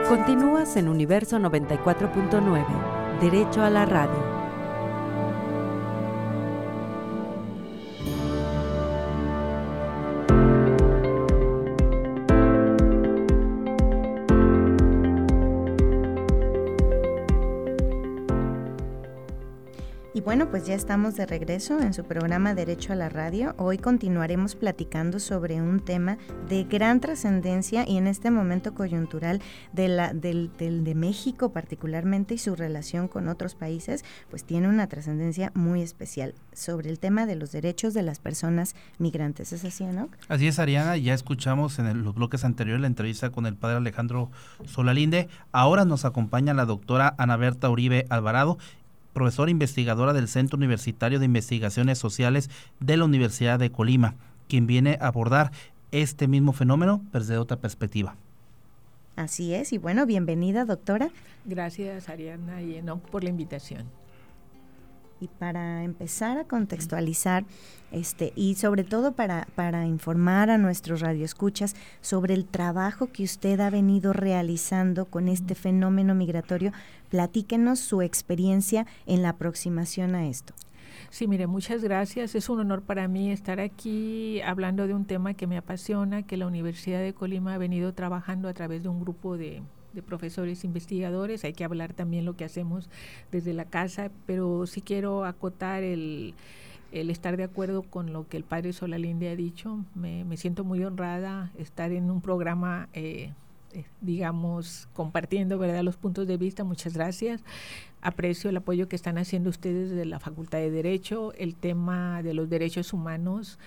Continúas en Universo 94.9, Derecho a la Radio. Y bueno, pues ya estamos de regreso en su programa Derecho a la Radio. Hoy continuaremos platicando sobre un tema de gran trascendencia y en este momento coyuntural de México particularmente, y su relación con otros países, pues tiene una trascendencia muy especial sobre el tema de los derechos de las personas migrantes. ¿Es así, Enoc? Así es, Ariana, ya escuchamos en los bloques anteriores la entrevista con el padre Alejandro Solalinde. Ahora nos acompaña la doctora Ana Berta Uribe Alvarado, profesora investigadora del Centro Universitario de Investigaciones Sociales de la Universidad de Colima, quien viene a abordar este mismo fenómeno desde otra perspectiva. Así es, y bueno, bienvenida, doctora. Gracias, Ariana y Enoc, por la invitación. Y para empezar a contextualizar y sobre todo para informar a nuestros radioescuchas sobre el trabajo que usted ha venido realizando con este fenómeno migratorio, platíquenos su experiencia en la aproximación a esto. Sí, mire, muchas gracias. Es un honor para mí estar aquí hablando de un tema que me apasiona, que la Universidad de Colima ha venido trabajando a través de un grupo de profesores investigadores. Hay que hablar también lo que hacemos desde la casa, pero sí quiero acotar el estar de acuerdo con lo que el padre Solalinde ha dicho. Me siento muy honrada estar en un programa, digamos, compartiendo, ¿verdad?, los puntos de vista. Muchas gracias. Aprecio el apoyo que están haciendo ustedes de la Facultad de Derecho. El tema de los derechos humanos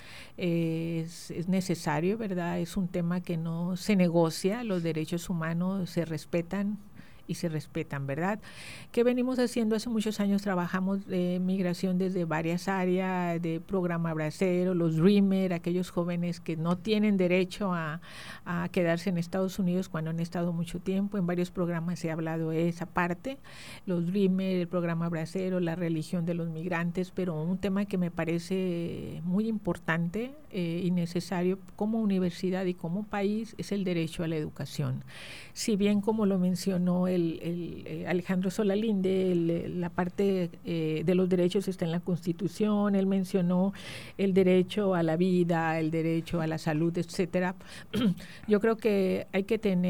es necesario, ¿verdad? Es un tema que no se negocia. Los derechos humanos se respetan y se respetan, ¿verdad? ¿Qué venimos haciendo? Hace muchos años trabajamos de migración desde varias áreas, de programa Bracero, los Dreamer, aquellos jóvenes que no tienen derecho a quedarse en Estados Unidos cuando han estado mucho tiempo. En varios programas he hablado de esa parte, los Dreamer, el programa Bracero, la religión de los migrantes, pero un tema que me parece muy importante y necesario como universidad y como país es el derecho a la educación. Si bien, como lo mencionó Alejandro Solalinde, la parte de los derechos está en la Constitución, él mencionó el derecho a la vida, el derecho a la salud, etcétera. Yo creo que hay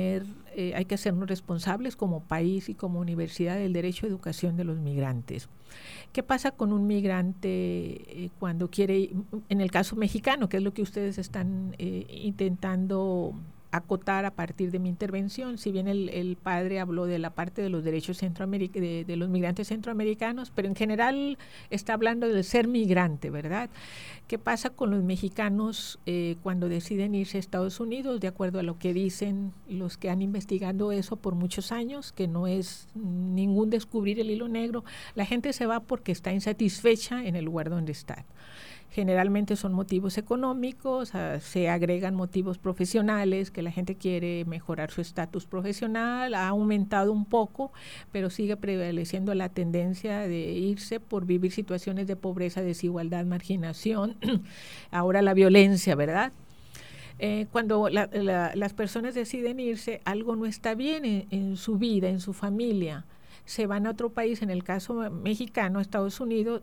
que hacernos responsables como país y como universidad del derecho a educación de los migrantes. ¿Qué pasa con un migrante cuando quiere, en el caso mexicano, que es lo que ustedes están intentando acotar a partir de mi intervención? Si bien el padre habló de la parte de los derechos de los migrantes centroamericanos, pero en general está hablando del ser migrante, ¿verdad? ¿Qué pasa con los mexicanos cuando deciden irse a Estados Unidos? De acuerdo a lo que dicen los que han investigado eso por muchos años, que no es ningún descubrir el hilo negro, la gente se va porque está insatisfecha en el lugar donde está. Generalmente son motivos económicos, se agregan motivos profesionales, que la gente quiere mejorar su estatus profesional, ha aumentado un poco, pero sigue prevaleciendo la tendencia de irse por vivir situaciones de pobreza, desigualdad, marginación, ahora la violencia, ¿verdad? Cuando las personas deciden irse, algo no está bien en su vida, en su familia. Se van a otro país, en el caso mexicano, Estados Unidos,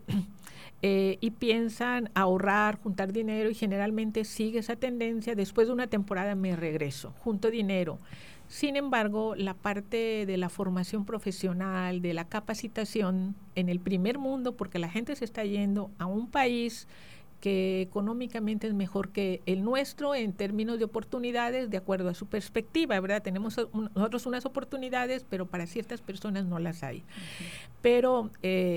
y piensan ahorrar, juntar dinero, y generalmente sigue esa tendencia. Después de una temporada me regreso, junto dinero. Sin embargo, la parte de la formación profesional, de la capacitación en el primer mundo, porque la gente se está yendo a un país que económicamente es mejor que el nuestro en términos de oportunidades, de acuerdo a su perspectiva, ¿verdad? Tenemos nosotros unas oportunidades, pero para ciertas personas no las hay. Pero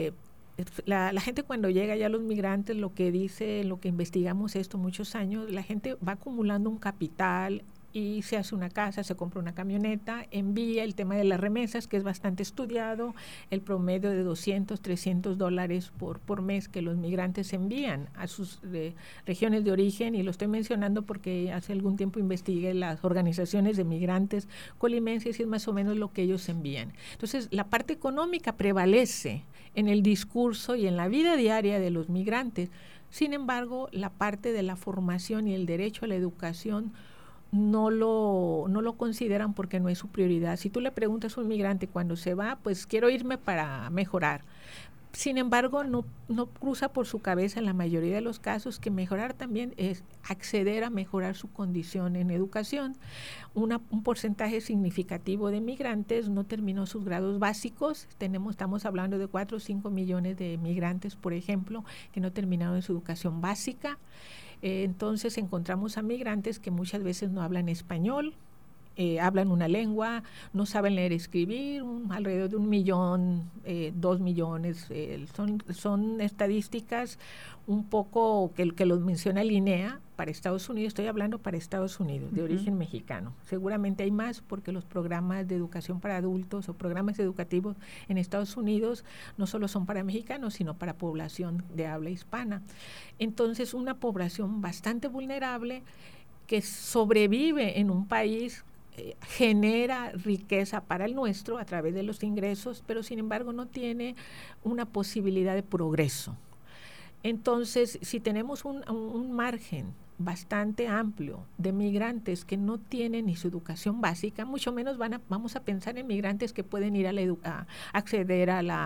la gente cuando llega ya, los migrantes, lo que dice, lo que investigamos esto muchos años, la gente va acumulando un capital y se hace una casa, se compra una camioneta, envía. El tema de las remesas, que es bastante estudiado, el promedio de $200, $300 por mes que los migrantes envían a sus regiones de origen, y lo estoy mencionando porque hace algún tiempo investigué las organizaciones de migrantes colimenses y es más o menos lo que ellos envían. Entonces, la parte económica prevalece en el discurso y en la vida diaria de los migrantes. Sin embargo, la parte de la formación y el derecho a la educación no lo consideran porque no es su prioridad. Si tú le preguntas a un migrante cuando se va, pues quiero irme para mejorar. Sin embargo, no cruza por su cabeza en la mayoría de los casos que mejorar también es acceder a mejorar su condición en educación. Un porcentaje significativo de migrantes no terminó sus grados básicos. Estamos hablando de 4 o 5 millones de migrantes, por ejemplo, que no terminaron su educación básica. Entonces encontramos a migrantes que muchas veces no hablan español, hablan una lengua, no saben leer y escribir, alrededor de 1 millón, 2 millones. Son estadísticas un poco que los menciona el INEA para Estados Unidos. Estoy hablando para Estados Unidos, de origen mexicano. Seguramente hay más porque los programas de educación para adultos o programas educativos en Estados Unidos no solo son para mexicanos, sino para población de habla hispana. Entonces, una población bastante vulnerable que sobrevive en un país, genera riqueza para el nuestro a través de los ingresos, pero sin embargo no tiene una posibilidad de progreso. Entonces, si tenemos un margen bastante amplio de migrantes que no tienen ni su educación básica, mucho menos vamos a pensar en migrantes que pueden ir a acceder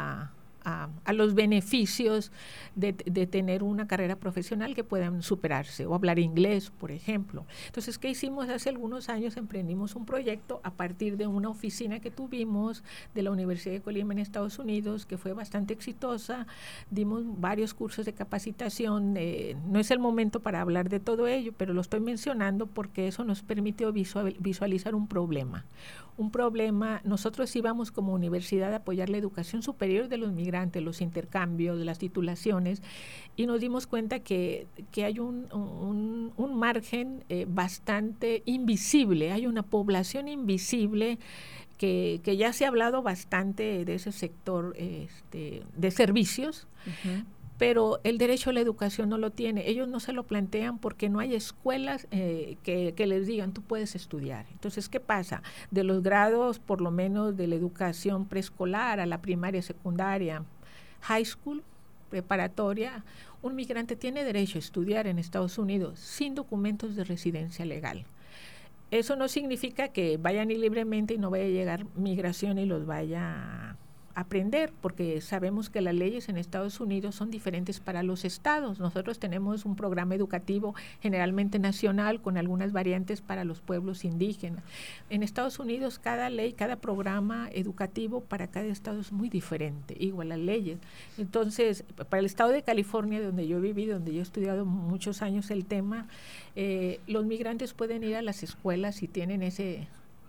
a los beneficios de tener una carrera profesional, que puedan superarse o hablar inglés, por ejemplo. Entonces, ¿qué hicimos? Hace algunos años emprendimos un proyecto a partir de una oficina que tuvimos de la Universidad de Colima en Estados Unidos, que fue bastante exitosa. Dimos varios cursos de capacitación. No es el momento para hablar de todo ello, pero lo estoy mencionando porque eso nos permitió visualizar un problema. Nosotros íbamos como universidad a apoyar la educación superior de los migrantes, los intercambios, las titulaciones, y nos dimos cuenta que hay un margen bastante invisible, hay una población invisible que ya se ha hablado bastante de ese sector de servicios, pero el derecho a la educación no lo tiene. Ellos no se lo plantean porque no hay escuelas que les digan, tú puedes estudiar. Entonces, ¿qué pasa? De los grados, por lo menos de la educación preescolar a la primaria, secundaria, high school, preparatoria, un migrante tiene derecho a estudiar en Estados Unidos sin documentos de residencia legal. Eso no significa que vayan ir libremente y no vaya a llegar migración y los vaya aprender, porque sabemos que las leyes en Estados Unidos son diferentes para los estados. Nosotros tenemos un programa educativo generalmente nacional con algunas variantes para los pueblos indígenas. En Estados Unidos cada ley, cada programa educativo para cada estado es muy diferente, igual las leyes. Entonces, para el estado de California, donde yo viví, donde yo he estudiado muchos años el tema, los migrantes pueden ir a las escuelas y tienen ese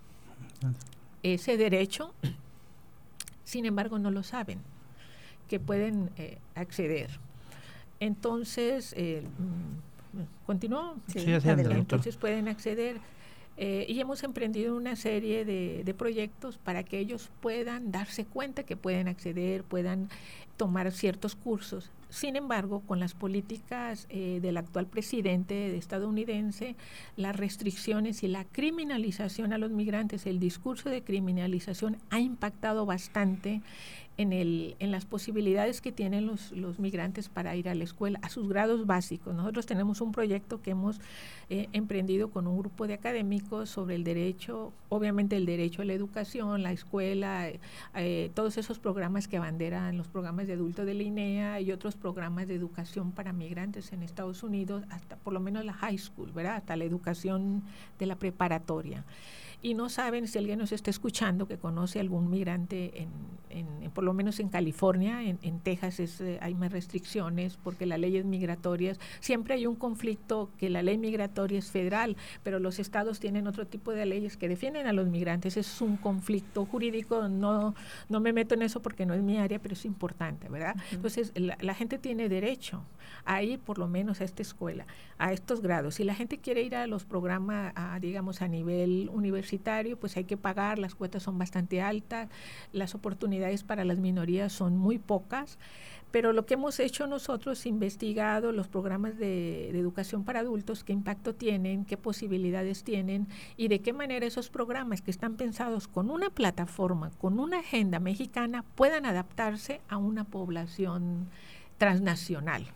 derecho. Sin embargo, no lo saben, que pueden acceder. Entonces, ¿continúo? Sí, adelante. Entonces pueden acceder y hemos emprendido una serie de proyectos para que ellos puedan darse cuenta que pueden acceder, puedan tomar ciertos cursos. Sin embargo, con las políticas del actual presidente estadounidense, las restricciones y la criminalización a los migrantes, el discurso de criminalización ha impactado bastante en las posibilidades que tienen los migrantes para ir a la escuela, a sus grados básicos. Nosotros tenemos un proyecto que hemos emprendido con un grupo de académicos sobre el derecho, obviamente el derecho a la educación, la escuela, todos esos programas que abanderan los programas de adulto de la INEA y otros programas de educación para migrantes en Estados Unidos, hasta por lo menos la high school, ¿verdad? Hasta la educación de la preparatoria. Y no saben, si alguien nos está escuchando que conoce algún migrante por lo menos en California, en Texas hay más restricciones porque las leyes migratorias, siempre hay un conflicto que la ley migratoria es federal, pero los estados tienen otro tipo de leyes que defienden a los migrantes. Es un conflicto jurídico, no me meto en eso porque no es mi área, pero es importante, ¿verdad? Entonces, la gente tiene derecho a ir por lo menos a esta escuela, a estos grados. Si la gente quiere ir a los programas, digamos, a nivel universitario, pues hay que pagar, las cuotas son bastante altas, las oportunidades para las minorías son muy pocas, pero lo que hemos hecho nosotros es investigado los programas de educación para adultos, qué impacto tienen, qué posibilidades tienen y de qué manera esos programas que están pensados con una plataforma, con una agenda mexicana, puedan adaptarse a una población transnacional.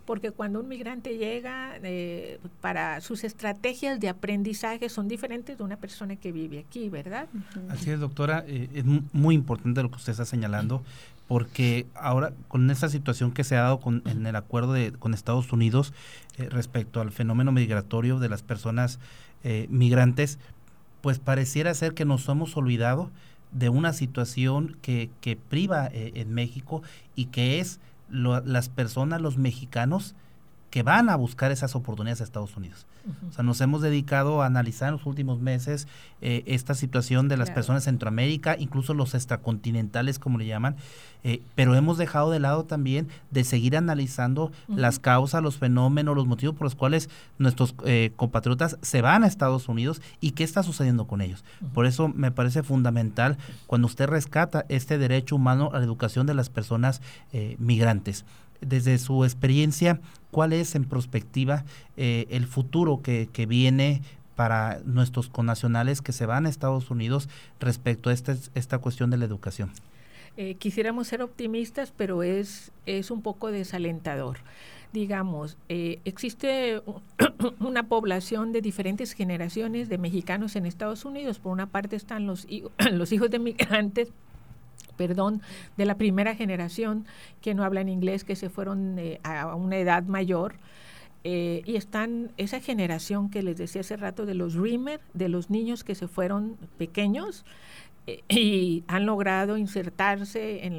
porque cuando un migrante llega, para sus estrategias de aprendizaje son diferentes de una persona que vive aquí, ¿verdad? Así es, doctora, es muy importante lo que usted está señalando, porque ahora con esta situación que se ha dado en el acuerdo con Estados Unidos respecto al fenómeno migratorio de las personas migrantes, pues pareciera ser que nos hemos olvidado de una situación que priva en México, y que es las personas, los mexicanos que van a buscar esas oportunidades a Estados Unidos. O sea, nos hemos dedicado a analizar en los últimos meses esta situación de las personas de Centroamérica, incluso los extracontinentales, como le llaman, pero hemos dejado de lado también de seguir analizando las causas, los fenómenos, los motivos por los cuales nuestros compatriotas se van a Estados Unidos y qué está sucediendo con ellos. Por eso me parece fundamental cuando usted rescata este derecho humano a la educación de las personas migrantes. Desde su experiencia, ¿cuál es en perspectiva el futuro que viene para nuestros connacionales que se van a Estados Unidos respecto a esta cuestión de la educación? Quisiéramos ser optimistas, pero es un poco desalentador. Digamos, existe una población de diferentes generaciones de mexicanos en Estados Unidos. Por una parte están los hijos de migrantes, de la primera generación que no hablan inglés, que se fueron a una edad mayor, y están esa generación que les decía hace rato de los Dreamer, de los niños que se fueron pequeños y han logrado insertarse en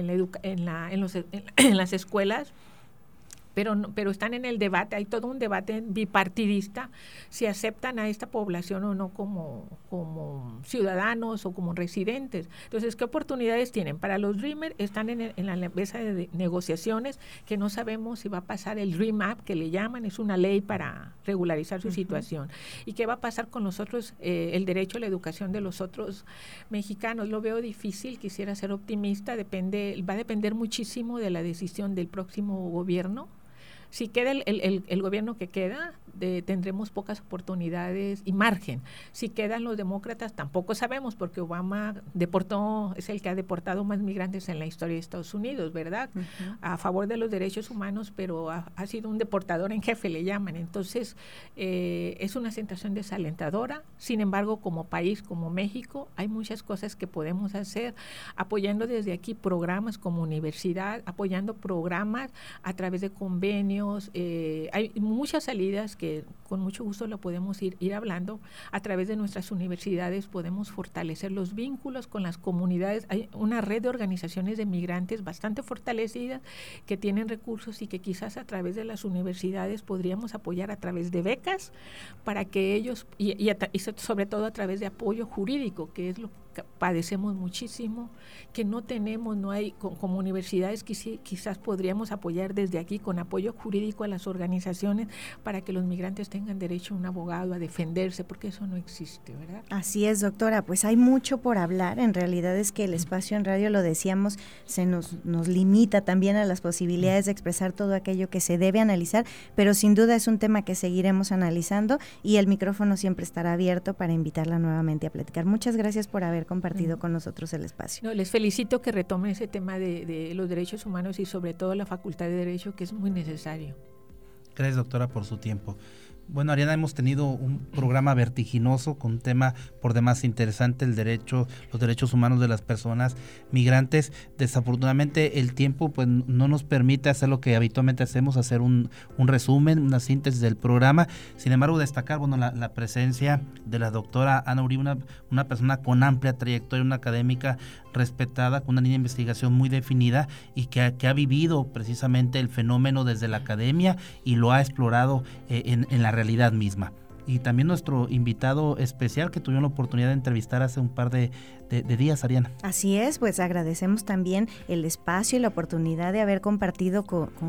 las escuelas. Pero están en el debate, hay todo un debate bipartidista, si aceptan a esta población o no como ciudadanos o como residentes. Entonces, ¿qué oportunidades tienen? Para los Dreamer están en la mesa de negociaciones, que no sabemos si va a pasar el Dream Act, que le llaman, es una ley para regularizar su situación. ¿Y qué va a pasar con los otros, el derecho a la educación de los otros mexicanos? Lo veo difícil, quisiera ser optimista, va a depender muchísimo de la decisión del próximo gobierno. Si queda el gobierno que queda, tendremos pocas oportunidades y margen. Si quedan los demócratas, tampoco sabemos, porque Obama es el que ha deportado más migrantes en la historia de Estados Unidos, ¿verdad? A favor de los derechos humanos, pero ha sido un deportador en jefe, le llaman. Entonces, es una sensación desalentadora. Sin embargo, como país, como México, hay muchas cosas que podemos hacer, apoyando desde aquí programas como universidad, apoyando programas a través de convenios. Hay muchas salidas que con mucho gusto lo podemos ir hablando. A través de nuestras universidades podemos fortalecer los vínculos con las comunidades. Hay una red de organizaciones de migrantes bastante fortalecidas que tienen recursos y que quizás a través de las universidades podríamos apoyar a través de becas para que ellos, y sobre todo a través de apoyo jurídico, que es lo que padecemos muchísimo, que no hay como universidades, quizás podríamos apoyar desde aquí con apoyo jurídico a las organizaciones para que los migrantes tengan derecho a un abogado, a defenderse, porque eso no existe, ¿verdad? Así es, doctora, pues hay mucho por hablar. En realidad es que el espacio en radio, lo decíamos, se nos limita también a las posibilidades de expresar todo aquello que se debe analizar, pero sin duda es un tema que seguiremos analizando y el micrófono siempre estará abierto para invitarla nuevamente a platicar. Muchas gracias por haber compartido con nosotros el espacio. No, les felicito que retomen ese tema de los derechos humanos y sobre todo la Facultad de Derecho, que es muy necesario. Gracias, doctora, por su tiempo. Bueno, Ariana, hemos tenido un programa vertiginoso con un tema por demás interesante, los derechos humanos de las personas migrantes. Desafortunadamente el tiempo pues no nos permite hacer lo que habitualmente hacemos, hacer un resumen, una síntesis del programa. Sin embargo, destacar la presencia de la doctora Ana Uribe, una persona con amplia trayectoria, una académica respetada, con una línea de investigación muy definida y que ha vivido precisamente el fenómeno desde la academia y lo ha explorado en la realidad misma. Y también nuestro invitado especial que tuvimos la oportunidad de entrevistar hace un par de días, Ariana. Así es, pues agradecemos también el espacio y la oportunidad de haber compartido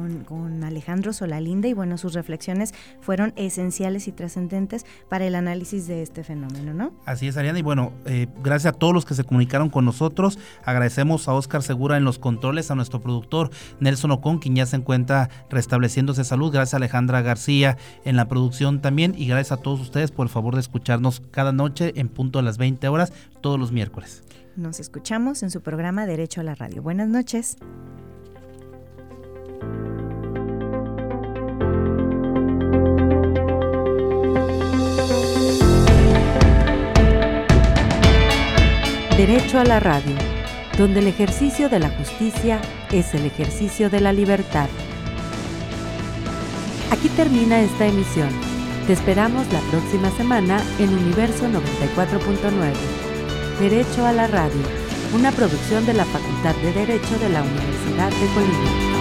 con Alejandro Solalinde, y bueno, sus reflexiones fueron esenciales y trascendentes para el análisis de este fenómeno, ¿no? Así es, Ariana, y bueno, gracias a todos los que se comunicaron con nosotros. Agradecemos a Óscar Segura en los controles, a nuestro productor Nelson Ocon, quien ya se encuentra restableciéndose salud. Gracias a Alejandra García en la producción también, y gracias a todos ustedes por el favor de escucharnos cada noche en punto a las 20 horas, todos los miércoles. Nos escuchamos en su programa Derecho a la Radio. Buenas noches. Derecho a la radio, donde el ejercicio de la justicia es el ejercicio de la libertad. Aquí termina esta emisión. Te esperamos la próxima semana en Universo 94.9. Derecho a la radio, una producción de la Facultad de Derecho de la Universidad de Colima.